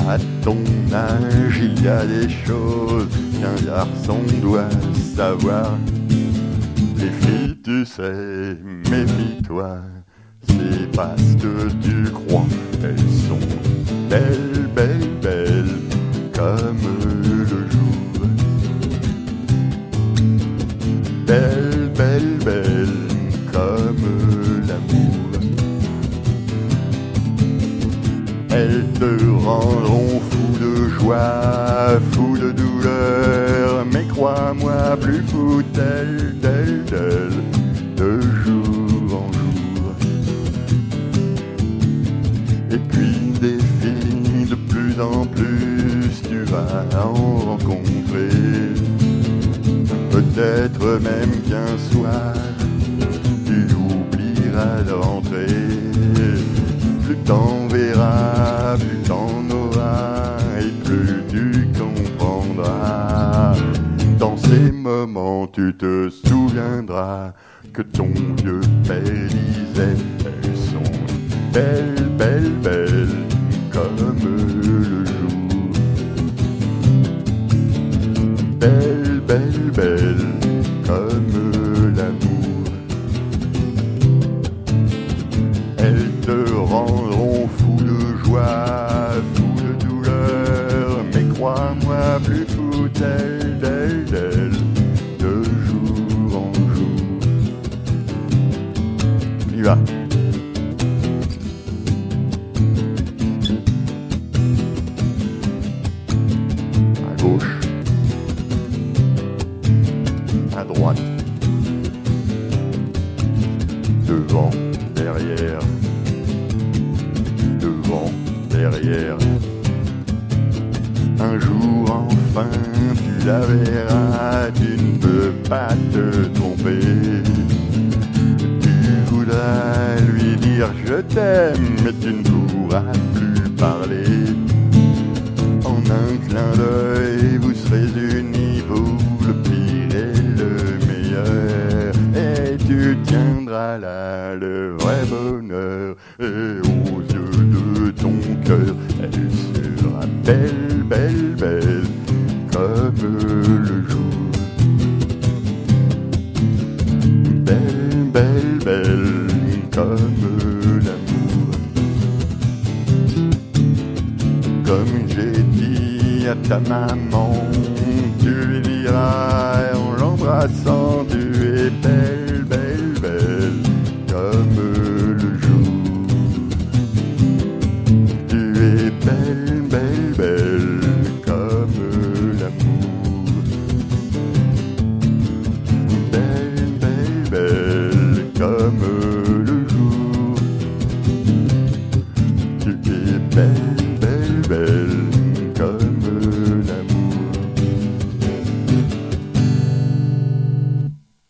À ton âge, il y a des choses qu'un garçon doit savoir. Les filles, tu sais, méfie-toi, c'est pas ce que tu crois. Elles sont belles, belles, belles, comme le jour. Belles, belles, belles, comme l'amour. Elles te rendront fou de joie, fou de douleur, mais crois-moi, plus fou d'elles, d'elles, d'elles, de jour en jour. Et puis des filles de plus en plus, tu vas en rencontrer. Peut-être même qu'un soir, tu oublieras d'entrer. Plus t'en verras, plus t'en auras, et plus tu comprendras. Dans ces moments, tu te souviendras que ton vieux père disait: elles sont belles, belles, belles, comme le jour. Belles, belles, belles, comme l'amour. Elles te rendront fou de joie, fou de douleur, mais crois-moi, plus fou d'elles, d'elles, d'elles, de jour en jour. On y va. À gauche, à droite, devant, derrière, devant, derrière. Un jour enfin tu la verras, tu ne peux pas te tromper. Tu voudras lui dire je t'aime, mais tu ne pourras plus parler. En un clin d'œil vous serez unis, vous, le pire et le meilleur. Et tu tiendras là le vrai bonheur, et aux yeux de ton cœur, elle sera belle, belle, belle, comme le jour. Belle, belle, belle, comme l'amour. Comme j'ai dit à ta maman, tu lui diras en l'embrassant, tu es belle, belle, belle, comme le jour. Tu es belle, belle, belle, comme l'amour. Belle, belle, belle, comme le jour. Tu es belle.